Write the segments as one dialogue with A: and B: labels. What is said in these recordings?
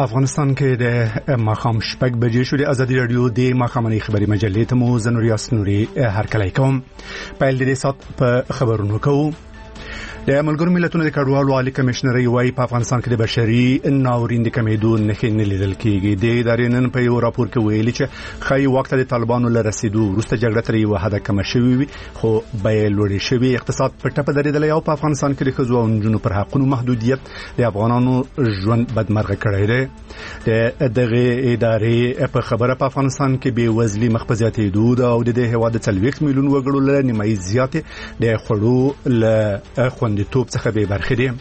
A: افغانستان کې د ماښام شپږ بجې شو. د ازادي رادیو د ماښامنۍ خبري مجلې ته مو زنور یاسنوري هرکلی کوم. پیل دې سات په خبرونو کوو. د ملګرو ملتونو د کډوالو عالی کمشنري وايي په افغانستان کې د بشري ناورین د کمیدو نښې نه لیدل کېږي. د ادارې نن په یو راپور کې ویلي چې خای وخت د طالبانو له رسیدو وروسته جګړه تر یو حد کم شوې وي، خو بیه لوړې شوې، اقتصاد په ټپه درېدلی او په افغانستان کې د ښځو او نجونو پر حقونو محدودیت د افغانانو ژوند بدمرغه کړی دی. د دغه ادارې په خبره په افغانستان کې بې وزلي مخ په زیاتېدو ده او د دې هېواد د 40 میلیون وګړو له نیمایي زیاتې د خوړو له د توپ څخه به برخه دي.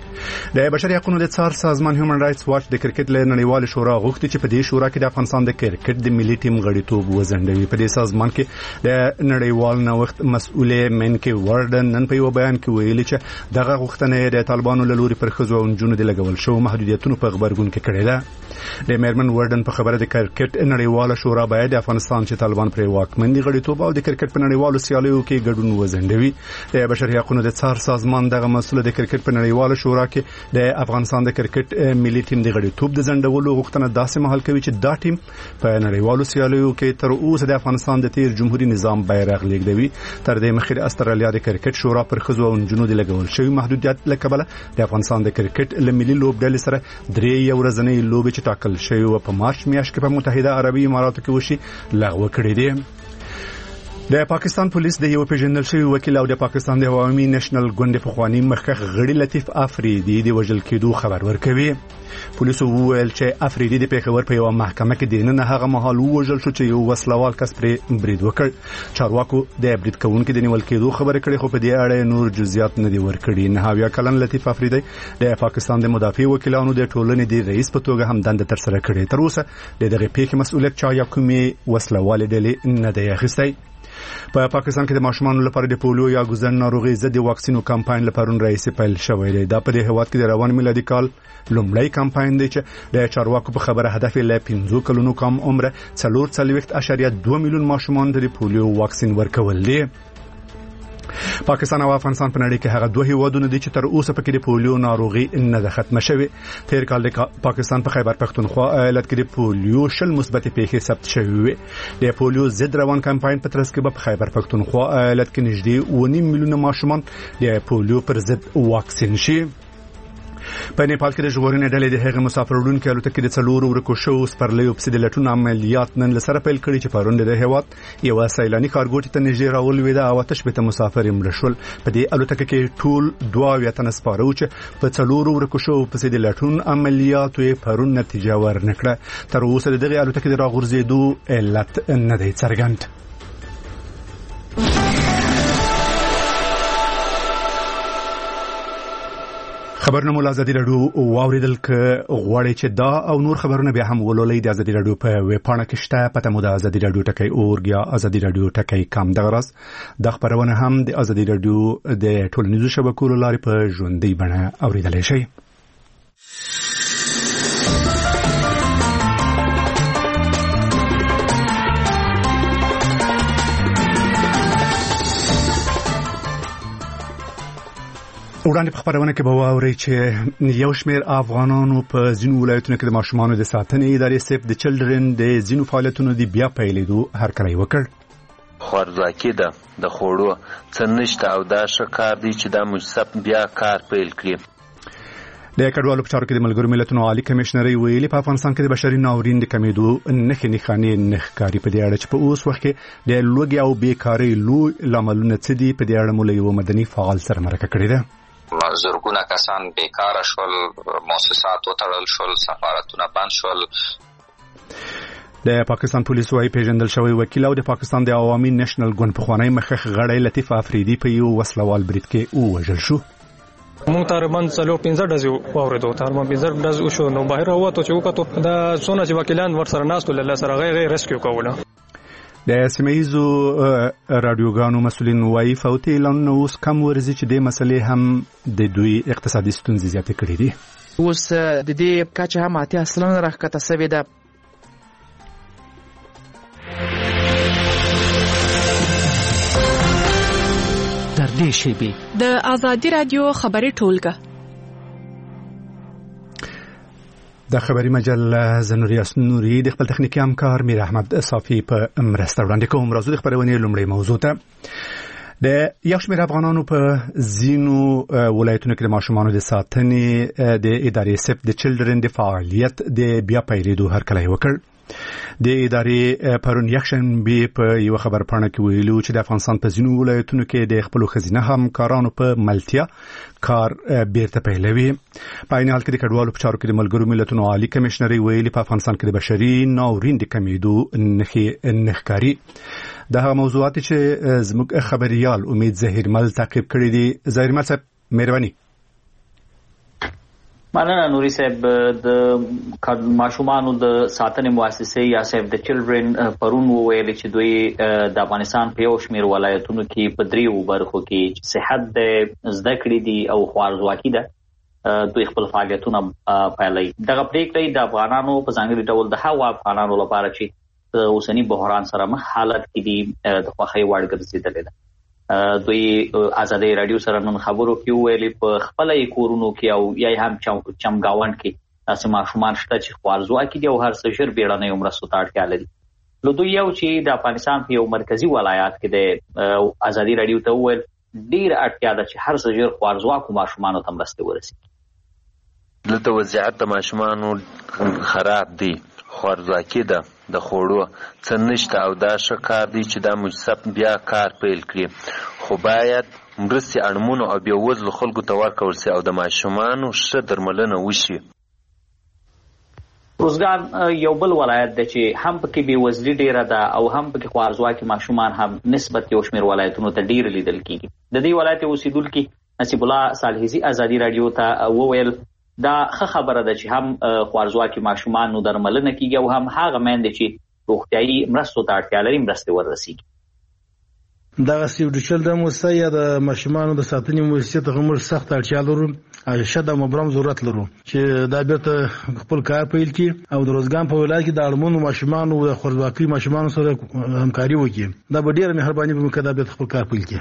A: د بشري حقوقو د څار سازمان هیومن رائټس واچ د کرکټ له نړیوال شورا غوښتي چې په دې شورا کې د افغانستان د کرکټ د ملي ټیم غړیتوب وزندوي. په دې سازمان کې د نړیوال نوښت مسؤل منکی وردن نن په یو بیان کې ویلي چې دغه غوښتنه د طالبانو له لوري پر ښځو او نجونو د لګول شو محدودیتونو په خبرګون کې کړې ده. د میرمن وردن په خبره د کرکټ نړیوال شورا باید د افغانستان چې طالبان پر واکمن دي غړیتوب او د کرکټ په نړیوالو سیالیو کې ګډون وزندوي. د بشري حقوقو د څار سازمان دغه مسؤل د کرکټ په نړیوال شورا کې د افغانستان د کرکټ ملي ټیم د غړیتوب د ځنډولو غوښتنه داسې مهال کوي چې دا ټیم په نړیوالو سیالیو کې تر اوسه د افغانستان د تیر جمهوریت نظام بیرغ لیږدوي. تر دې مخکې د استرالیا د کرکټ شورا پر ښځو او نجونو د لګول شوی محدودیت له کبله د افغانستان د کرکټ له ملي لوبډلې سره 3 ورځنۍ لوبې چې ټاکل شوی و په مارچ میاشت کې په متحده عربي اماراتو کې وشي لغوه کړې دي. د پاکستان پولیس د یو پیژندل شوی وکیل او د پاکستان د عوامي نېشنل ګوند پخوانی مخکښ غړي لطیف افریدي د وژل کېدو خبر ورکوي. پولیسو وویل چې افریدي د پیښور په یو محکمه کې دینه هغه مهال وژل شو چې یو وسلوال کس پر برید وکړ. چارواکو د برید کوونکو د نیول کېدو خبره کړې خو په دې اړه نور جزئیات نه دي ورکړي. 9 کلن لطیف افریدي د پاکستان د مدافع وکیلانو د ټولنې د رئیس په توګه هم دنده تر سره کړې. تر اوسه د دغه پیښې مسؤلیت چا یا کومې وسلوال ډلې نه دی اخیستی. په پاکستان کې د ماشومانو لپاره د پولیو یا ګوزن ناروغي ضد واکسینو کمپاین لپاره رئیس پیل شوی دی. دا په دې هواد کې د روان میلادي کال لومړی کمپاین دی چې د چارواکو په خبره هدف له 15 کلونو کم عمر 4.2 میلیون ماشومان د پولیو واکسین ورکول دي. پاکستان او افغانستان په نړۍ کې هغه دوه هیوادونه دي چې تر اوسه پکې د پولیو ناروغي نه ده ختمه شوې. تیر کال د پاکستان په خیبر پختونخوا ایالت کې د پولیو شل مثبت پیښې ثبت شوې. د پولیو ضد روان کمپاین په ترڅ کې په خیبر پختونخوا ایالت کې نږدې 1.5 میلیون ماشومان د پولیو پر ضد واکسین شي. په نیپال کې د ژغورنې ډلې د هغه مسافر وړونکو الوتکې د 4 ورکو شو سپرلیو په د لټون عملیات نن لسره پیل کړي چې پرون د هیواد یو سیلاني کارګوټي ته نږدې راولوي دا او تشبته مسافر یې شول. په دې الوتکه کې ټول 2 تن سپاره و چې په 4 ورکو شو په د لټون عملیات یې پرون نتیجه ورنکړه. تر اوسه دغه الوتکې د راغورځېدو علت نه دی څرګند. خبرونه مول ازادي رادیو واوریدل ک غواړي چې دا او نور خبرونه بیا هم ولولئ د ازادي رادیو په ویب پاڼه کې شته. پته مو د ازادي رادیو ټکی اورګ یا ازادي رادیو ټکی کام دغه راز د خبرونه هم د ازادي رادیو د ټولنیزو شبکو لارې په ژوندۍ بڼه اوریدلای شئ. وړاندې په خبرونه کې به واورئ چې یو شمېر افغانانو په ځینو ولایتونو کې د ماشومانو د ساتنې ادارې سیف د چلډرن د ځینو فعالیتونو د بیا پیلېدو هرکلی وکړ.
B: خوارځواکي ده، د خوړو څه نشته او دا ښه کار دی چې دا مجسب بیا کار پیل کړي.
A: د کډوالو په چارو کې د ملګرو ملتونو عالی کمشنري ویلي په افغانستان کې د بشري ناورین د کمیدو نښې نښانې نه ښکاري. په دې اړه چې په اوس وخت کې د لوږې او بیکارۍ لوی لاملونه څه دي په دې اړه مو له یو مدني فعال سره مرکه کړې ده.
C: زرګونه کسان بیکاره شول، مؤسسات وتړل شول، سفارتونه بند شول.
A: د پاکستان پولیس وايي پیژندل شوی وکیل او د پاکستان د عوامي نېشنل ګوند پخوانی مخکښ غړی لطیف افریدي په یو وسلوال برید کې وژل شو.
D: مونږ تقریبا 15 ډزې واوریدو. تقریبا 15 ډز وشو. نو بهر راووتو چې وکړو دا څونه چې وکیلان ورسره ناستو له سره غیر ریسکیو کوله.
A: د سیمه‌ییزو رادیوګانو مسؤلین وايي فوتي اعلانونه اوس کم ورزي چې د مسلې هم د دوی اقتصادي ستونزې زیاتې کړې دي.
E: اوس د دې کچه هم 80% راښکته شوې ده.
F: تر دې شیبې د ازادي رادیو خبري ټولګه
A: د خبري مجله زنوریاس نوري د خپل تخنیکی همکار میر احمد صافی په مرسته وړاندې کوم. راځو د خبرونې لومړی موضوع ته. د یو شمېر افغانانو په ځینو ولایتونو کې د ماشومانو د ساتنې د ادارې سیف د چلډرن د فعالیت د بیا پیلېدو هرکلی وکړ. د ادارې پرون یکشنبه په یو خبرپاڼه کې ویلو چې د افغانستان په ځینو ولایتونو کې د خپل خزینه همکارانو په ملتیا کار بیرته پیلوي. په عین حال کې د کډوالو په چارو کې د ملګرو ملتونو عالی کمشنري ویلي په افغانستان کې د بشري ناورین د کمیدو نښکاري. دا هغه موضوعات چې زموږ خبريال امید ظهیرمل تعقیب کړی دي. ظهیرمل صاحب مهرباني.
G: مننه نوري صاحب. د ماشومانو د ساتنې مؤسسې یا سیف د چلډرن پرون ویل چې دوی د افغانستان په یو شمېر ولایتونو کې په دریو برخو کې صحت د زده کړې دي او خوارځواکي ده دوی خپل فعالیتونه پیلوي. دغه پریکړه د افغانانو په ځانګړي ډول د هغو افغانانو لپاره چې اوسنی بحران سره مخ حالت کې دي د خوښۍ وړ ګرځېدلې ده. دوی ازادي رادیو سره نن خبرو کې ویلي په خپل کورونو کې او یا هم چمګاوند کې تاسو ماشومان شته چې خوارځواکي دي او هر څه ژر بیړنۍ مرستو ته اړتیا لري. نو دوی یو چې د افغانستان په یو مرکزی ولایت کې د ازادي رادیو ته ویل ډیر اړتیا ده چې هر څه ژر خوارځواکو ماشومانو ته مرسته ورسیږي.
B: دلته وضعیت د ماشومانو خراب دی، خوارځواکي ده، د خوړو څه نشته او دا ښه کار دی چې دا مجسب بیا کار پیل کړي، خو باید مرستې اړمنو او بېوزلو خلکو ته ورکول شي او د ماشومانو ښه درملنه وشي.
G: روزګان یو بل ولایت دی چې هم پکې بېوزلي ډیره ده او هم پکې خوارځواکي ماشومان هم نسبت یو شمېر ولایتونو ته ډیر لیدل کیږي. د دې ولایت اوسیدونکي نصیب الله صالحزي ازادي رادیو ته وویل دا ښه خبره ده چې هم خوارځواکي ماشومان نو درملنه کیږي او هم هغه میندې چې روغتیایي مرستو ته اړتیا لري مرستې ورسیږي.
H: دغه سیف د چلډرن مؤسسه یا د ماشومانو د ساتنې مؤسسې ته موږ سخت اړتیا لرو او شد مبرم ضرورت لرو چې دا بیرته خپل کار پیل کړي او د روزګان په ولایت کې د اړمنو ماشومانو او خوارځواکي ماشومانو سره همکاري وکړي. دا به ډېره مهرباني وکړي دا بیرته خپل کار پیل کړي.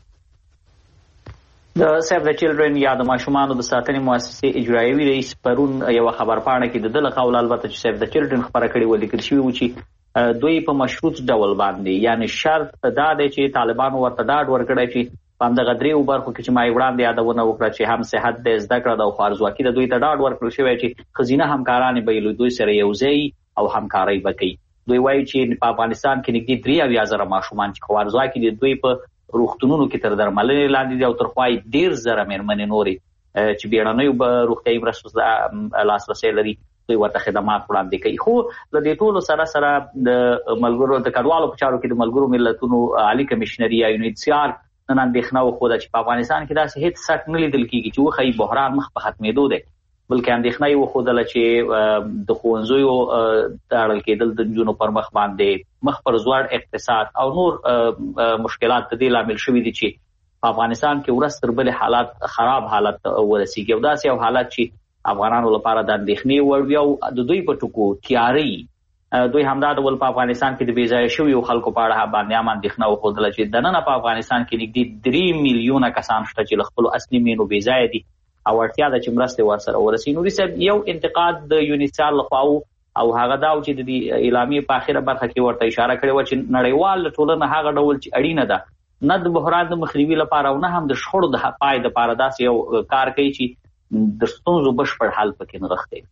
G: د سیف د چلډرن یا د ماشومانو د ساتنې مؤسسې اجرایوي رئیس پرون یو خبرپاڼه کې د دغه قول البته چې سیف د چلډرن خبره کړې و لیکل شوی و چې دوی په مشروط ډول باندې یعنی شرط دا دی چې طالبانو ورته ډاډ ورکړی چې په همدغه دریو برخو کې چې ما یې وړاندې یادونه وکړه چې هم صحت د زده کړه ده او خوارځواکي د دوی ته ډاډ ورکړل شوی چې ښځینه همکارانې به له دوی سره یو ځای او همکارۍ به کوي. دوی وایي چې په افغانستان کې نږدې 83,000 ماشومان چې خوارځواکي دي دوی په روغتونونو کې تر درملنې لاندې دي او تر خوا یې 1,000 مېرمنې نورې چې بیړنیو به روغتیایي مرستو لاسرسی لري دوی ورته خدمات وړاندې کوي. خو د دې ټولو سره سره د ملګرو د کډوالو په چارو کې د ملګرو ملتونو عالی کمشنري یا UNHCR نن اندېښنه وښوده چې په افغانستان کې داسې هیڅ څرک نه لیدل کېږي چې وښیي بحران مخ په ختمېدو دی، بلکې اندېښنه یې وښودله چې د ښوونځیو تړل کېدل د نجونو پر مخ باندې مخ پر ځوړ اقتصاد او نور مشکلات د دې لامل شوي دي چې په افغانستان کې ورځ تر بلې حالات خراب حالت ورسیږي او داسې یو حالت چې افغانانو لپاره د اندېښنې وړ وي او د دوی په ټکو تیاري دوی همدا ډول په افغانستان کې د بې ځایه شویو خلکو په اړه باندې هم اندېښنه وښودله چې دننه په افغانستان کې نږدې 3 میلیونه کسان شته چې له خپلو اصلي مینو بې ځایه دي او اړتیا ده چې مرستې ورسره ورسي. نوري صاحب یو انتقاد د UNHCR لخوا او هغه دا چې د دې اعلامیې په اخره برخه کې ورته اشاره کړې وه چې نړیوال ټولنه هغه ډول چې اړینه ده نه د بحران د مخنیوي لپاره او نه هم د شخړو د پای دپاره داسې یو کار کوي چې د ستونزو بشپړ حل پکې نغښتی.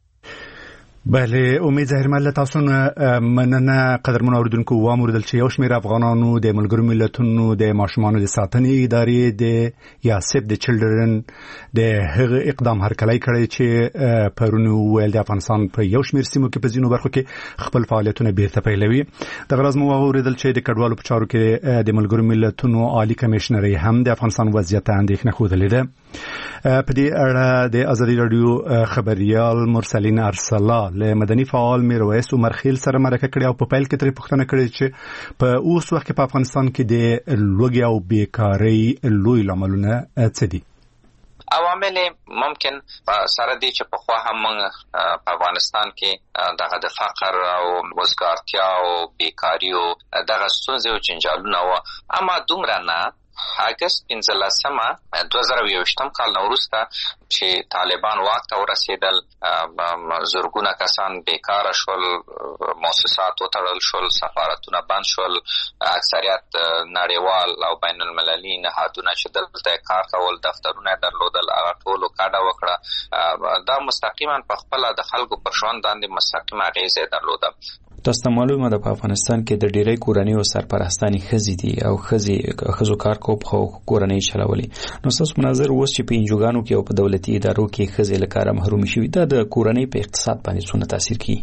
A: بله امید ظهیرمل تاسو نه مننه. قدرمن اوریدونکو واوریدل چې یو شمېر افغانانو د ملګرو ملتونو د ماشومانو د ساتنې ادارې د یا سیف د چلډرن د هغه اقدام هرکلی کړی چې پرون ویل د افغانستان په یو شمېر سیمو کې په ځینو برخو کې خپل فعالیتونه بیرته پیلوي. دغه ورځ مو واوریدل چې د کډوالو په چارو کې د ملګرو ملتونو عالی کمشنري هم د افغانستان وضعیت ته اندېښنه ښودلې ده. په دې اړه د ازادي رادیو خبريال مرسلین ارسلا له مدني فعال میرویس عمر خیل سره مرکه کړې او په پیل کې ترې پوښتنه کړې چې په اوس وخت کې په افغانستان کې د لوږې او بیکارۍ لوی لاملونه څه دي؟
C: عوامل ممکن سره دي چې په خوا هم په افغانستان کې دغه د فقر او وزګارتیا او بیکاری او دغه ستونزې او جنجالونه و اما دومره نه اگست 15 2021 کال وروسته چې طالبان واک ته ورسېدل زرګونه کسان بیکاره شول، مؤسسات وتړل شول، سفارتونه بند شول، اکثریت نړیوال او بین المللي نهادونه چې دلته کار کول دفترونه درلودل هغه ټولو کډه وکړه. دا مستقیما په خپل د خلکو پر ژوند باندې مستقیم اغیزه درلوده.
I: تاسو ته معلومه ده په افغانستان کې د ډیری کورنیو سرپرستانې ښځې دي او ښځو کار کوب خو کورنۍ چلولي. نو تاسو مناظر اوس چې په انجوګانو کې او په دولتي ادارو کې ښځې له کاره محروم شوي، دا د کورنۍ په اقتصاد باندې څونه تاثیر کوي؟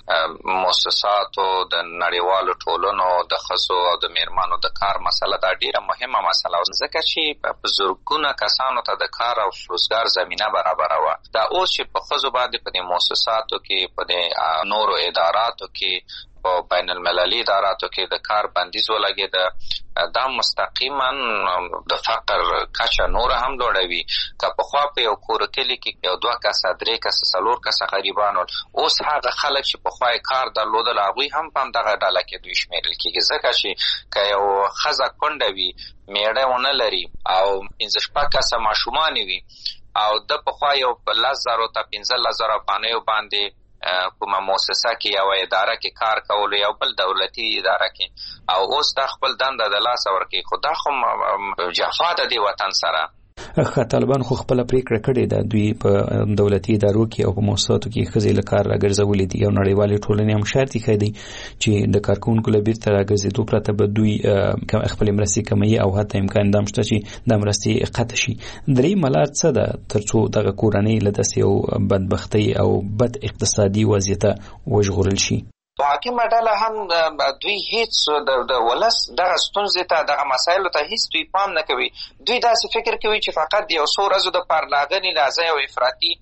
C: مؤسساتو د نړیوالو ټولنو د ښځو او د میرمنو د کار مسله دا ډیره مهمه مسله و، ځکه چې په زرګونه کسانو ته د کار او روزګار زمینه برابره وه. دا اوس چې په ښځو باندې په دې مؤسساتو کې، په دې نورو اداراتو کې، په بین المللي اداراتو کې د کار بندیز ولګېده، دا مستقیما د فقر کچه نور هم لوړوي. که پخوا په یو کور کلي کې یو 2 کسه 3 کسه 4 کسه غریبان ول، اوس هغه خلک چې پخوا کار درلودل هغوی هم په همدغه ډله کې دوی شمیرل کېږي، ځکه چې که یو ښځه کونډه وي، میړه ونه لري او 5-6 کسه ماشومان وي او د پخوا یو 10,000 ته 15,000 افغانیو باندې کومه مؤسسه کې یا اداره کې کار کول یا بل دولتي اداره کې، او اوس د خپل دنده د لاس ورکړي، خو دا خو جفا ده د وطن سره.
I: طالبان خو خپل پریکړه کړې ده، دوی په دولتي ادارو کې او په مؤسساتو کې ښځې له کار راګرځولې دي او نړیوالې ټولنې هم شرط یې دی چې د کارکونکو له بیرته راګرځېدو پرته به دوی خپل مرستې کموي او حتی امکان دا شته چې د مرستې قطع شي. درېیمه لار څه ده ترڅو دغه کورنۍ له داسې یو بدبختۍ او بد اقتصادي وضعیته وژغورل شي؟
C: حاکمه ډله هم دوی هیڅ د ولس دغه ستونزې ته، دغه مسایلو ته هیڅ دوی پام نه کوي. دوی داسې فکر کوي چې فقط د یو څو ورځو د پارلاغنې لازم او افراطي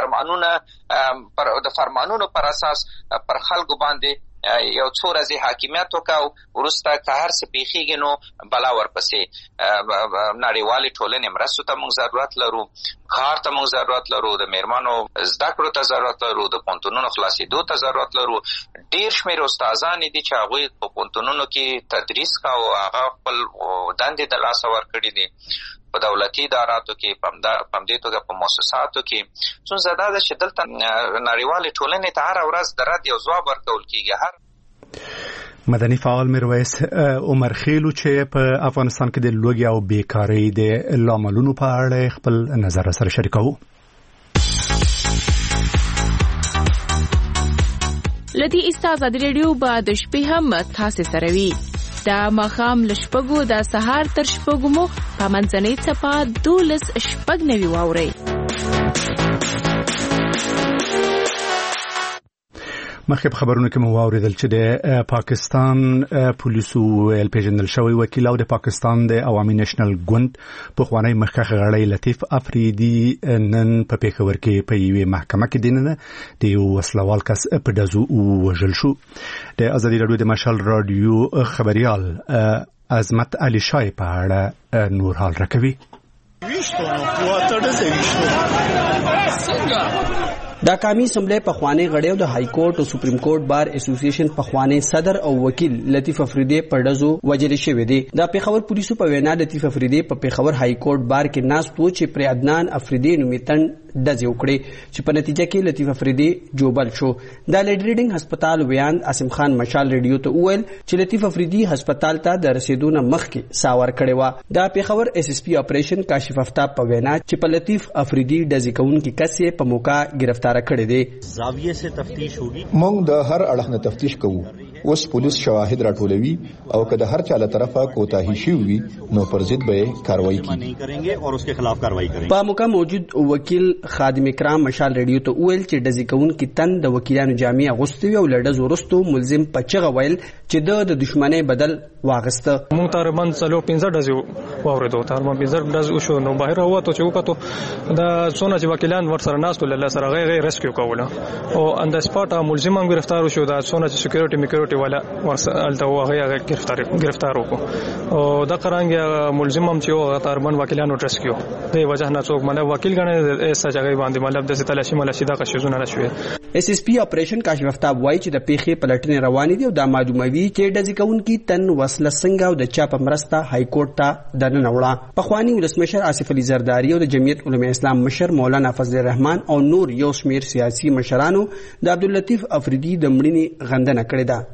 C: د فرمانونو پر اساس پر خلکو باندې یو څو ورځې حاکمیت وکاو، وروسته که هر څه پیښیږي نو بلا ورپسې. نړیوالې ټولنې مرستو ته موږ ضرورت لرو، کار ته موږ ضرورت لرو، د میرمنو زده کړو ته ضرورت لرو، د پوهنتونونو خلاصېدو ته ضرورت لرو. ډېر شمېر استادان دي چې هغوی په پوهنتونونو کې تدریس کاوه، هغه خپل دندې د لاسه ورکړي دي. په دولتي اداراتو کې، په همدې توګه په مؤسساتو کې. ستونزه دا ده چې دلته نړیوالې ټولنې ته هره ورځ د رد یو ځواب ورکول کېږي.
A: مدني فعال میرویس عمر خیلو چې په افغانستان کې د لوږې او بیکارۍ د لاملونو په اړه خپل نظر سره شریکوو.
J: لدی استاد ریډیو با د شپې هم تاسو سره وي. دا مخام لشپګو د سهار تر شپګو مو په منځنۍ څپه 12:09 واوري.
A: مخکې په خبرونو کې مو واوریدل چې د پاکستان پولیسو ویل پیژندل شوی وکیل او د پاکستان د عوامي نېشنل ګوند پخوانی مخکښ غړی لطیف افریدي نن په پیښور کې په یوې محکمه کې دینه د یو وسلوال کس په دزو وژل شو. د ازادي راډیو د مشال راډیو خبريال عظمت علي شای په اړه نور حال راکوي.
K: د قومي اسمبلی پخوانی غړی او د های کورټ او سپریم کورټ بار اسوسییشن پخوانی صدر او وکیل لطیف افریدی پردزو وجل شوی دی. د پیښور پولیسو په وینا لطیف افریدی په پیښور های کورټ بار کې ناست و چې پر عدنان افریدی نومیتن دځ وکړي چې په نتیجه کې لطیف افریدی جوبل شو. د لیډریډینګ هسپتال ویان اسم خان مشال ریډیو ته وویل چې لطیف افریدی هسپتال ته د رسیدونه مخکې ساور کړي و. د پیښور اس اس پی اپریشن کاشف افتاب په وینا چې په لطیف افریدی دځ کون کې کسې په موقع گرفتار کړي دي.
L: زاویه سے تفتیش ہوگی.
M: موږ د هر اړخ نه تفتیش کوو. اوس پولیس شواهد راټولوي او که د هر چا له طرفه کوتاهي شي وي نو پر ضد به کاروایی کوي
L: اور اس کے خلاف کاروایی کریں.
K: په موقع موجود وکیل خادم کرام مشال ریډیو ته ویل چې د ځکون کې تن د وکیلانو جامع غوستوي او لړډه زورستو ملزم پچغه ویل چې د دښمنۍ بدل واغسته.
D: مونږ تقریبا 15 ډزو واوریدو، تقریبا 15 ډز وشو. نو بهر راوته چې وکړو دا څونه چې وکیلان ورسره ناستو له سره غیر ریسکیو کوله او اند سپاټ ملزمان گرفتار شو. دا څونه چې سکیورټي پارټي والا ورسالته هغه گرفتار وکړو او د قرانګ ملزم هم چې هغه تقریبا وکیلانو ټرس کیو د وجه نه څوک مله وکیل غنه ایسه ځای باندې مطلب د تلاشي دا قشزونه نشوي.
K: اس اس پی اپریشن کاشف افتاب وایي چې د پیښې پلټنې روانې دي او دا معلوموي چې ډزې کوونکي تن وسله څنګه او د چا په مرسته های کورټ ته دننه وړه. پخوانی ولسمشر آصف علي زرداری او د جمعیت علماء اسلام مشر مولانا فضل الرحمن او نور یو شمیر سیاسي مشرانو د عبداللطیف افریدي د مړینې غندنه کړې ده.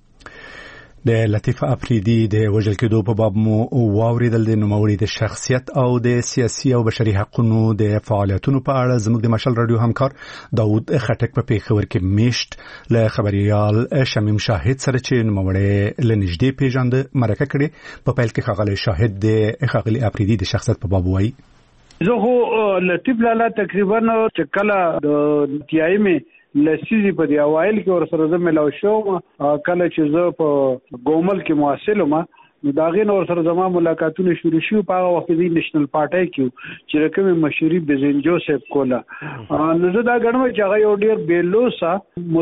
A: د لطیف افریدي د وژل کېدو په باب مو واوریدل د نوموړي د شخصیت او د سیاسي او بشري حقوقو د فعالیتونو په اړه زموږ د مشال رادیو همکار داوود خټک په پیښور کې میشت له خبريال شمیم شاهد سره چې نوموړي لنږدې پیژاند مرکه کړي په پیل کې خغلی شاهد د خغلی افریدي د شخصیت په باب وایي.
N: زه خو لطیف لالا تقریبا چې کله د تیایمه لسیزی په دی اوایل کې ور سره زمو ملاو شو کله چې زه په ګومل کې مواصل ما نو داغه نور سره زما ملاقاتونه شروع شو په هغه وخت د نېشنل پارټي کې چې رقم مشوري بزین جوزف کولا نو زه دا غنم چې هغه یو ډیر بیلوسا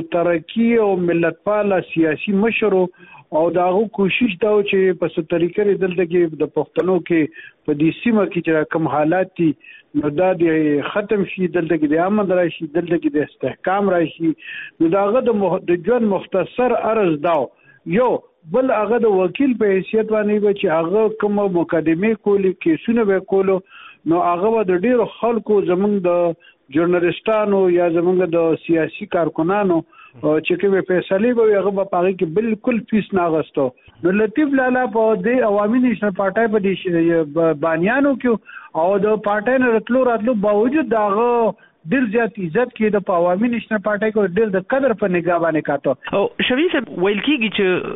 N: مترقی او ملتپاله سیاسي مشر او داغه کوشش دا چې په څه طریقې دلته کې د پښتنو کې په دې سیمه کې چې کوم حالات دي نو دا د ختم شي دلته کې د امن راشي دلته کې د استحکام راشي نو داغه د ژوند مختصر عرض داو یو بل هغه د وکیل په حیثیت باندې چې هغه کوم مقدمه کولی کیسونه به کولو نو هغه د ډیرو خلکو زمونږ د ژورنالیستانو یا زمونږ د سیاسي کارکونانو چې کومه فیصله به هغه په هغه کې بالکل فیس نه غستو نو لطیف لالا په د عوامي نېشنل پارټي په دې بانیانو کې او د پارټي نه راتلو باوجود داغه ډیر زیات عزت کې د عوامي نېشنل پارټي کو ډیر د قدر په نگاه باندې کاته.
O: او شوی صاحب ویل کېږي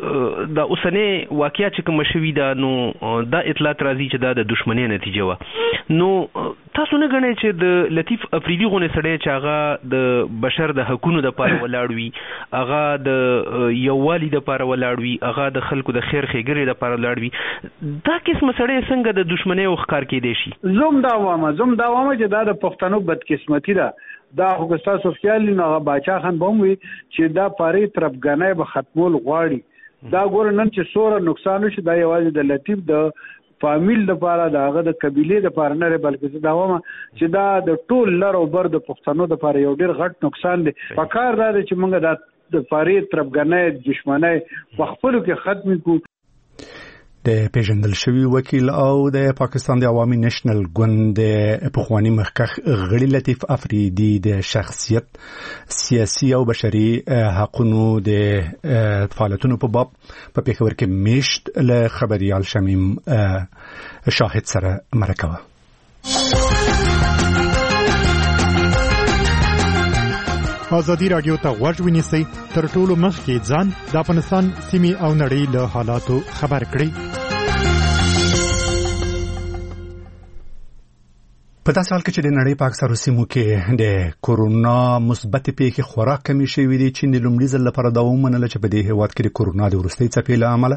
O: چې د اوسنۍ واقعیا چې کوم شوی دا نو دا اطلاعات راځي چې دا د دښمنۍ نتیجه و نو تاسو نه غنئ چې د لطیف افریدي غونه سړی چې هغه د بشر د حقوقو د پاره ولاړ وي هغه د یووالي د پاره ولاړ وي هغه د خلکو د خیر ښېګړې د پاره ولاړ وي دا قسم سړی څنګه د دښمنۍ او ښکار کېدی شي؟
N: زوم دا وامه چې دا د پښتنو بدقسمتي دا خو تاسو خیال نه باچا خان بوموي چې دا پاره ترپګنۍ به ختمول غواړي دا ګور نن چې سوره نقصان شي دا یوازې د لطیف د فامیل لپاره داغه د قبيله لپاره نه بلکې دا وامه چې دا د ټول لر او بر د پښتنو لپاره یو ډیر غټ نقصان دی. پکار دا چې موږ د پاره ترپګنۍ دښمنۍ په خپل کې ختم کو.
A: د پیژندل شوی وکیل او د پاکستان د عوامي نېشنل ګوند د پخوانی مخکخ غړي لطیف افریدي د شخصیت سیاسي او بشري حقوقو د فعالیتونو په باب په پیښور کې میشت له خبريال شمیم شاهد سره مرکه.
P: ازادي رادیو ته غوږ ونیسئ تر ټولو مخکې ځان د افغانستان سیمې او نړۍ له حالاتو خبر کړئ.
A: په داسې حال کې چې د نړۍ په اکثرو سیمو کې د کورونا مثبت پیښې خورا کمې شوې دي چې د لومړي ځل لپاره دا ومنله چې په دې هېواد کې د کورونا د وروستۍ څپې له امله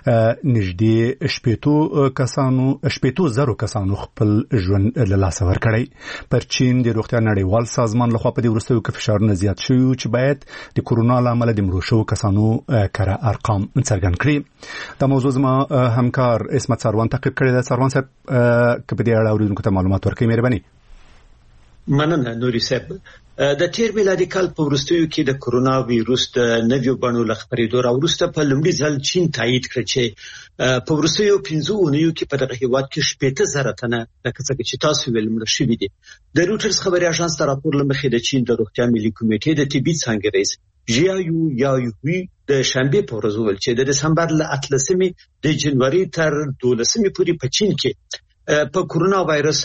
A: نږدې 80,000 کسانو خپل ژوند له لاسه ورکړی. پر چین د روغتیا نړیوال سازمان لخوا په دې وروستیو کې فشارونه زیات شوي وو چې باید د کورونا له امله د مړو شوو کسانو کره ارقام څرګند کړي. دا موضوع زما همکار اسمت سروان تعقیب کړی دی. سروان صاحب که په دې اړه اورېدونکو ته معلومات ورکړئ مهرباني.
Q: مننه نوري صاحب. د تیر میلادي کال په وروستیو کې د کورونا وایروس د نویو بڼو له خپرېدو راوروسته په لومړي ځل چین تایید کړ چې په وروستیو 5 اونیو کې په دغه هیواد کې 80,000 تنه لکه څنګه چې تاسو ویل مړه شوي دي. د روټرز خبري اژانس ته راپور لمخې د چین د روغتیا ملي کمیټې د طبي څانګې رئیس ژیایو یاوی د شنبه په ورځ ویل چې د دسمبر له 18 د جنوري تر 12 پورې په چین کې په کورونا وایرس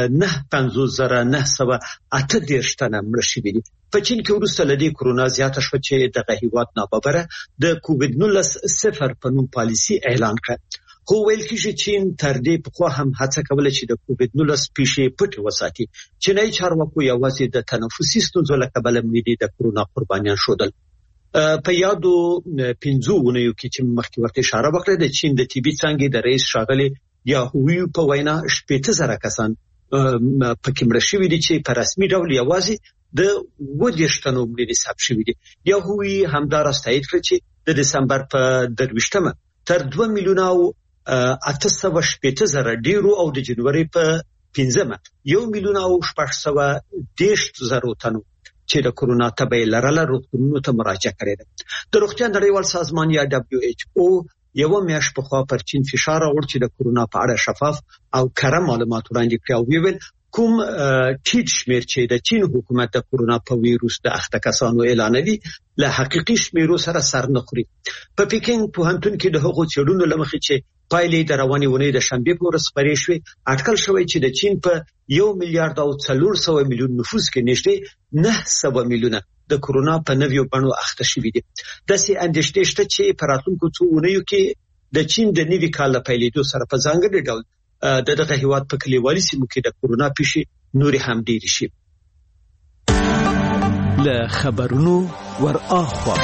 Q: 9,938 تنه مړه شوي دي. په چین کې وروسته له دې کورونا زیاته شوه چې دغه هیواد ناببره د کووډ-19 صفر په نوم پالیسي اعلان کړه. خو ویل کېږي چین تر دې پخوا هم هڅه کوله چې د کووډ-19 پیښې پټې وساتي. چینایي چارواکو یوازې د تنفسي ستونزو له کبله مړي د کورونا قربانیان شودل. په یادو 5 اونیو کې چې مخکې ورته اشاره وکړه د چین د طبي څانګې د رئیس ښاغلي یا هوی په وینا 80,000 کسان پکې مړه شوي دي چې په رسمي ډول یوازې د 20 تنو مړي حساب شوي دي. یا هوی همدار استایید کړ چې د دسمبر په 23مه تر 2,880,000 ډیرو او د جنوري په 5مه 1,610,000 تنو چې د کورونا تبع لرله روغتونونو ته مراجعه کړې ده. د روغتیا نړیوال سازمان یا WHO یو میاشت په خوا پر چین فشار راوړ چې د کورونا په اړه شفاف او کره معلومات وړاندې کړي او ویل کوم ټیټ شمیر چې د چین حکومت د کورونا په ویروس د اخته کسانو اعلانوي له حقيقي شمیرو سره سر نه خوري. په پکینګ پوهنتون کې د هغو څېړنو لمخې چې پایلې د روانې ونې د شنبه په ورځ خبرې شوې اټکل شوی چې د چین په 1,400 ملیون نفوس کې نږدې 900 میلیونه د کورونا په نویو بڼو اخته شوي دي. داسې اندېښنې شته چې په راتلونکو څو اونیو کې د چین د نوي کال له پیلېدو سره په ځانګړي ډول دغه هیواد په کلیوالي سیمو کې د کورونا پیښې نورې هم ډېرې شي.
F: له خبرونو ور اخوا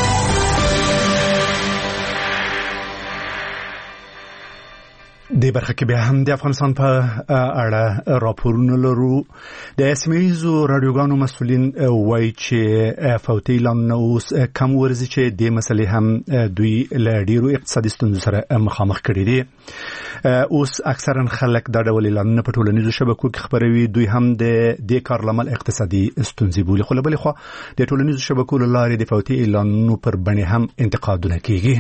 A: د برخه کې به هم د افغانستان په اړه راپورونه لرو. د سیمه‌ییزو رادیوګانو مسؤلین وایي چې فوتي اعلانونه اوس کم ورزي چې د مسلې هم دوی له ډیرو اقتصادي ستونزو سره مخامخ کړي دي. اوس اکثرا خلک دا ډول اعلانونه په ټولنیزو شبکو کې خبروي. دوی هم د دې کار لامل اقتصادي ستونزې بولي. خو له بلې خوا د ټولنیزو شبکو له لارې د فوتي اعلانونو پر بڼې هم انتقادونه کیږي.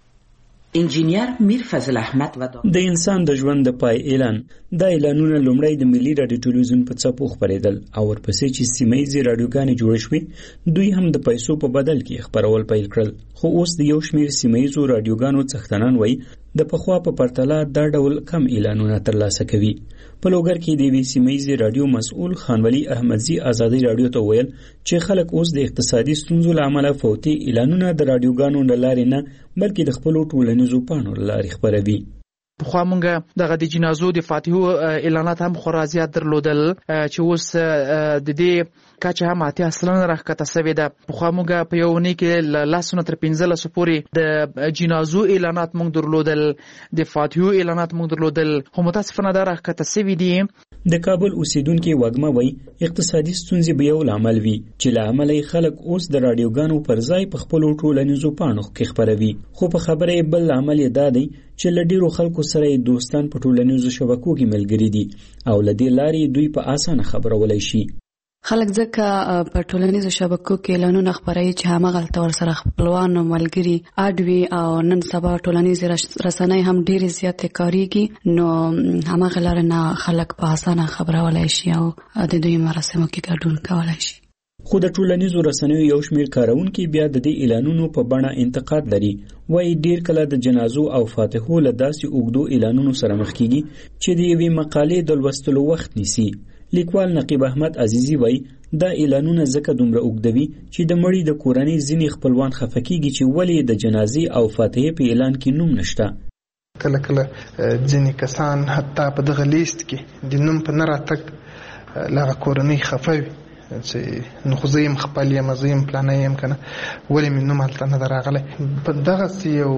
R: انجینیر میر فضل احمد
I: د انسان د ژوند د پای اعلان دا اعلانونه لومړی د ملي رادیو ټلویزیون په څپو خبرېدل او ورپسې چې سیمه‌ییزې رادیوګانې جوړې شوې دوی هم د پیسو په بدل کې خبرول پیل کړل. خو اوس د یو شمېر سیمه‌ییزو رادیوګانو څښتنان وایي د پخوا په پرتله دا ډول کم اعلانونه ترلاسه کوي. په لوګر کې د وی سیمه‌ییزې رادیو مسؤل خانولی احمدزي آزادۍ رادیو ته ویل چې خلک اوس د اقتصادي ستونزو له امله فوتي اعلانونه د رادیوګانو له لارې نه بلکې د خپلو ټولنیزو پاڼو له لارې خپروي.
E: پخوا مونږ دغه د جنازو د فاتحو اعلانات هم خورا زیات درلودل چې اوس د دې کچه هم 80% راښکته شوې ده. پخوا مونږ په یو اونۍ کې له 10 تر 15 پورې د جنازو اعلانات مونږ درلودل، د فاتحو اعلانات مونږ درلودل، خو متاسفانه دا راښکته شوي دي.
I: د کابل اوسیدونکو وګمه وای اقتصادي ستونزې به یو عامل وي چې له عمله خلک اوس د رادیوګانو پر ځای په خپل ټولنیزو پاڼو کې خبروي. خو په خبره بل عمل دا دی چې له ډیرو خلکو سره دوستان په ټولنیزو شبکو کې ملګري دي او له دې لارې دوی په اسانه خبرولای شي.
S: خلک ځکه په ټولنیزو شبکو کې اعلانونه خپروي چې همغلته ورسره خپلوان او ملګري اډوي او نن سبا ټولنیزې رسنۍ هم ډېرې زیاتې کاریږي، نو همغه لاره نه خلک په اسانه خبرولای شي او د دوی مراسمو کې ګډون کولای شي.
I: خو د ټولنیزو رسنیو یو شمېر کارونکي بیا د دې اعلانونو په بڼه انتقاد لري. وایي ډیر کله د جنازو او فاتحو له داسې اوږدو اعلانونو سره مخ کیږي چې د یوې مقالې د لوستلو وخت نیسي. لیکوال نقیب احمد عزیزی وایي دا اعلانونه ځکه دومره اوږدوي چې د مړي د کورنۍ ځینې خپلوان خفه کیږي چې ولې د جنازې او فاتحې په اعلان کې نوم نشته.
T: کله کله ځینې کسان حتی په دغه لیست کې د نوم په نه راتګ له کورنۍ خفه وي چې نو خو زه یم خپل یم، زه یم پلانی یم کنه، ولې مې نوم هلته نه راغلی. په دغسې یو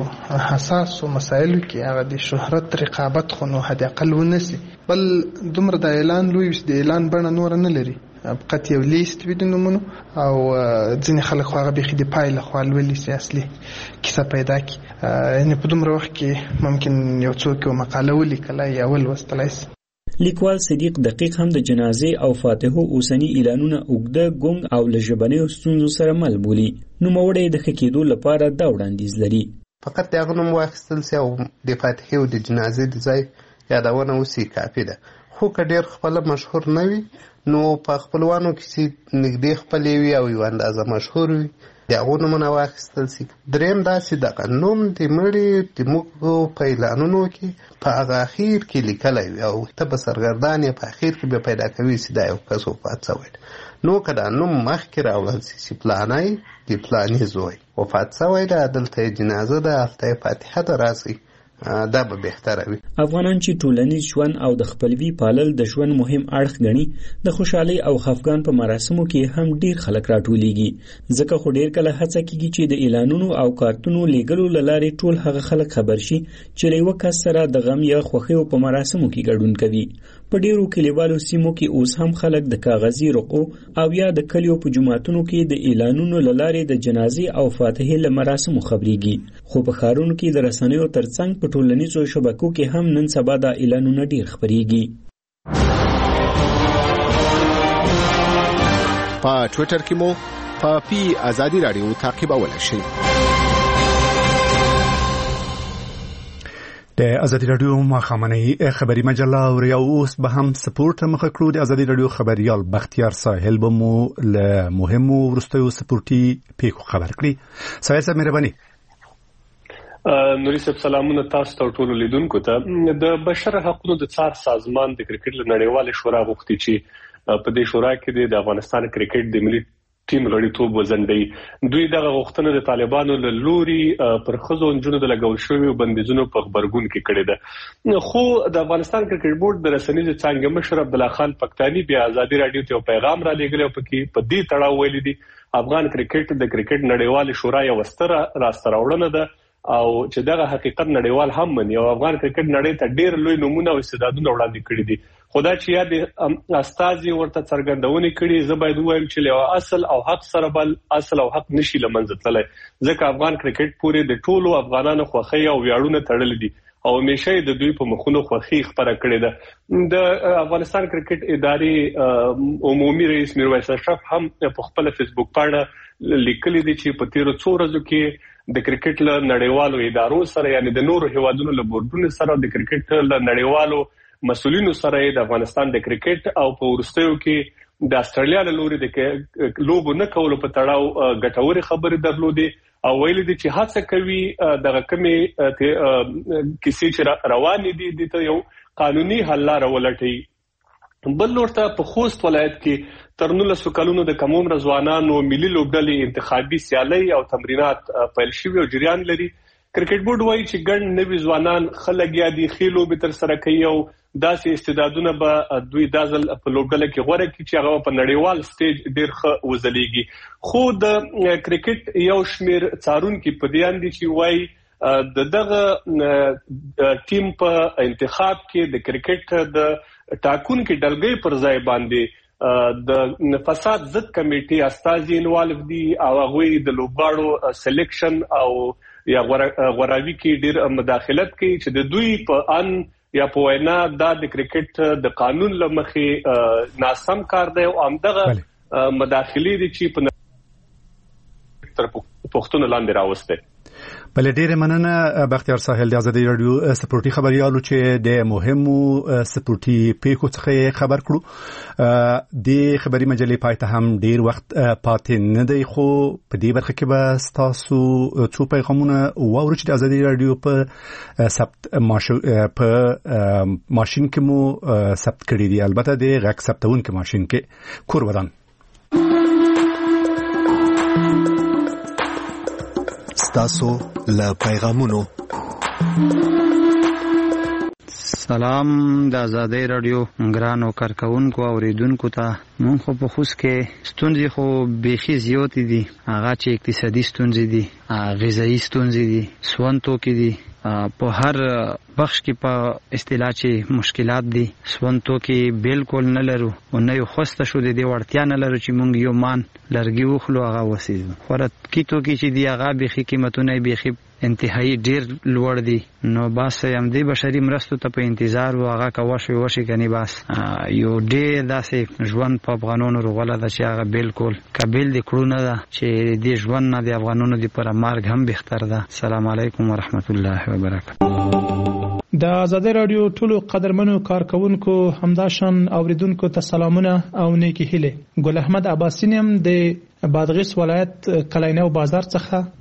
T: حساسو مسایلو کې هغه د شهرت رقابت خو نو حد اقل ونسي. بل دومره د اعلان لوی د اعلان بڼه نور نه لري، فقط یو لیست وي د نومونو او ځینې خلک خو هغه بیخي د پای لخوا لولي چې اصلي کیسه پیدا کړي. یعنې په دومره وخت کې ممکن یو څوک یو مقاله ولیکلی یا ولوستلی شي.
I: لیکوال صدیق دقیق هم د جنازې او فاتحو اوسنی اعلانونه اوږده ګونګ او له ژبنیو ستونزو سره مل بولي. نوموړی د ښه کېدو لپاره دا وړاندیز لري.
U: فقط د هغه نوم واخیستل سي او د فاتحې او د جنازې د ځای یادونه وسي کافي ده. خو که ډېر خپله مشهور نه وي نو په خپلوانو کې چې نږدې خپلې وي او یو اندازه مشهور وي د هغو نومونه واخیستل سي. دریم دا چې دغه نوم د مړي د موږ په اعلانونو کې په هغه اخیر کې لیکلی وي او ته به سرګردان یې په اخیر کې به پیدا کوي چې دا یو کس وفات شوی. نو که دا نوم مخکې راوړل سي چې پلانی د پلاني زوی وفات شوی ده، دلته یې جنازه ده، هلته یې فاتحه ده، راځئ دا به بهتره وي.
I: افغانان چې ټولنیز ژوند او د خپلوي پالل د ژوند مهم اړخ ګڼي، د خوشحالۍ او خفګان په مراسمو کې هم ډیر خلک راټولیږي. ځکه خو ډیر کله هڅه کیږي چې د اعلانونو او کارتونو لیږلو له لارې ټول هغه خلک خبر شي چې له یوه کس سره د غم یا خوښیو په مراسمو کې ګډون کوي. په ډیرو کلیوالو سیمو کې اوس هم خلک د کاغذي رقو او یا د کلیو په جوماتونو کې د اعلانونو له لارې د جنازې او فاتحې له مراسمو خبرېږي. خو په ښارونو کې د رسنیو ترڅنګ په ټولنیزو شبکو کې هم نن سبا دا اعلانونه ډیر خبرېږي.
B: په ټویټر کې مو په پی آزادي رادیو تعقیبولی شئ.
A: د ازادي رادیو ماښامنۍ خبري مجله او اوس به هم سپورت مخه کړو. د ازادي رادیو خبريال بختیار ساحل به مو له مهمو وروستیو سپورتي پیښو خبر کړي. ساحل صاحب مهرباني.
V: نوري صاحب سلامونه تاسو ته ټول لیدونکو ته. د بشر حقوقو د څار سازمان د کرکټ نړیوال شورا غوښتي چې په دې شورا کې د افغانستان کرکټ د ملي ټیم غړیتوب وزندي. دوی دغه غوښتنه د طالبانو له لوري پر ښځو نجونو د لګول شویو بندیزونو په خبرګون کې کړې ده. خو د افغانستان کرکټ بورډ د رسنیزو څانګې مشر عبدالله خان پکتانی بیا ازادي رادیو ته پیغام را لېږلی او په دې تړاو ویلي دي افغان کرکټ د کرکټ نړیوال شورا یو ستره راسته راوړنه ده او چې دغه حقیقت نړیوال هم مني او افغان کرکټ نړۍ ته ډېر لوی نمونه او استعدادونه وړاندې کړي دي. خدا چې یا د استازي ورته څرګندونې کړي، زه باید ووایم چې له اصل او حق سره بل اصل او حق نشي له منځه تللی، ځکه افغان کرکټ پورې د ټولو افغانانو خوښۍ او ویاړونه تړلي دي او همیشه د دوی په مخونو خوښي خپره کړې ده. د افغانستان کرکټ ادارې عمومي رئیس میرویس اشرف هم په خپل فیسبوک پاڼه لیکلي دي چې په تیرو څو ورځو کې د کرکټ له نړیوالو ادارو سره یعنی د نورو هیوادونو له بورډونو سره د کرکټ له نړیوالو مسؤلینو سره د افغانستان د کرکټ او په وروستیو کې د استرالیا له لوري د لوبو نه کولو په تړاو ګټورې خبرې درلودې او ویلي دي چې هڅه کوي دغه کمې کیسې چې روانې دي د یو قانوني حل لاره ولټوي. بل لورته په خوست ولایت کې تر 19 کلونو د کم عمره ځوانانو ملي لوبډلې انتخابي سیالۍ او تمرینات پیل شوي او جریان لري. کرکټ بورډ وایي چې ګڼ نوي ځوانان ښه لګیا دي، ښې لوبې ترسره کوي او داسې استعدادونه به دوی دا ځل په لوبډله کې غوره کړي چې هغه په نړیوال سټیج ډېر ښه وځلیږي. خو د کرکټ یو شمېر څارونکي په دې اند دي چې وایي دغه ټیم په انتخاب کې د کرکټ د ټاکونکي ډلګۍ پر ځای باندې د فساد ضد کمیټې استازي انوالو دي او هغوی د لوبغاړو سلیکشن او یا غوراوي کې ډېر مداخلت کوي چې د دوی په ان یا په وینا دا د کرکټ د قانون له مخې ناسم کار دی او همدغه مداخلې دي چې په تر پوښتنو لاندې راوسته.
A: بل ډیره مننه بختیار ساحل د ازادي رادیو سپورتي خبريالو چې د مهمو سپورتي پیښو څخه خبر کړو. د خبري مجلې پایته هم ډیر وخت پاتې نه دی، خو په دې برخه کې به تاسو څو پیغامونه واورئ چې د ازادي رادیو په ثبت په ماشين کې مو ثبت کړی دی، البته د غږ ثبتونکو ماشين کې کور ودان.
B: تاسو له پیغامونو.
W: سلام د ازادي رادیو ګرانو کارکونکو او اوریدونکو ته. مونږ خو په خوست کې ستونزې خو بیخي زیاتې دي، هغه چې اقتصادي ستونزې دي، غذایی ستونزې دي، سون توکي دي، په هر بخش کې په اصطلاح چې مشکلات دي. سون توکي بالکل نه لرو او نه یو خوسته شو د دې وړتیا نه لرو چې مونږ یو مان لرګي وخلو هغه وسیزو. خوراک کی توکي چې دی هغه بیخي قیمتونه بیخي انتهایی ډیر لوړ دي. نو بس هم دې بشري مرستو ته په انتظار و هغه کا وشي کني بس یو ډیر داسې ژوند په افغانانو روغله ده چې هغه بالکل قابل دي کړو نه ده چې دې ژوند نه د افغانانو د پر مرګ هم بهتر ده. السلام علیکم ورحمت الله وبرکاته.
X: د ازادي رادیو ټولو قدرمنو کارکونکو همداشان اوریدونکو ته سلامونه او نیکی هیله. ګل احمد عباسینم د بادغیس ولایت کلینو بازار څخه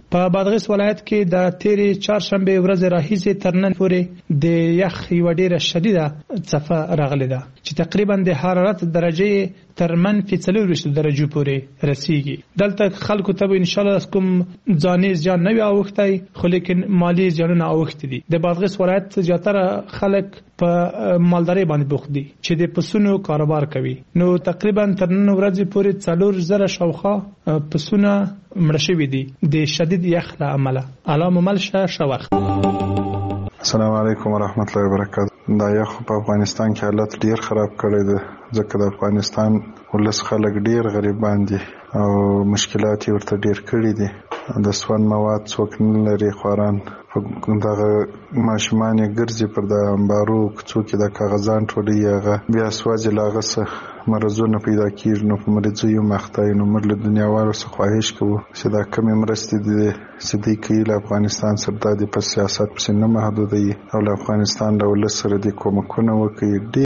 X: په بادغیس ولایت کې د تیرې چهارشنبه ورځ راهیسې تر نن پورې د یخ یو ډیره شدیده څپه راغلې ده چې تقریبا د حرارت درجه تر -40 درجو پورې رسیږي. دلته خلکو ته ان شاء الله کوم ځاني زیان نه وي اوختای، خو لیکن مالی زیانونه اوخت دي. د بادغیس ولایت زیاتره خلک په مالداري باندې بوخت دي چې د پسونو کاروبار کوي. نو تقریبا تر نن ورځې پورې 4000 شاوخوا پسونه مړ شوي دي د شدید یخ له امله. علامه ملشه شوخ.
C: السلام علیکم ورحمت الله وبرکاته. دا یخ په افغانستان کې حالت ډیر خراب کړی دی، ځکه د افغانستان ولس خلک ډیر غریبان دي او مشکلات ورته ډیر کړي دي. د سون مواد څوک نه لري، خواران دغه ماشومان ګرځي پر د امبارو کوڅو کې د کاغذان ټولي هغه بیا سوځي لاغه څه مرزونه پیدا کیږي. نو په مریضو یو مختای نو موږ له دنیا وارو څخه خواهش کوو چې دا کمی مرستې دي سدي کې له افغانستان سره د سیاست په نه محدودي او له افغانستان له ولس سره د کومکونه وکړي.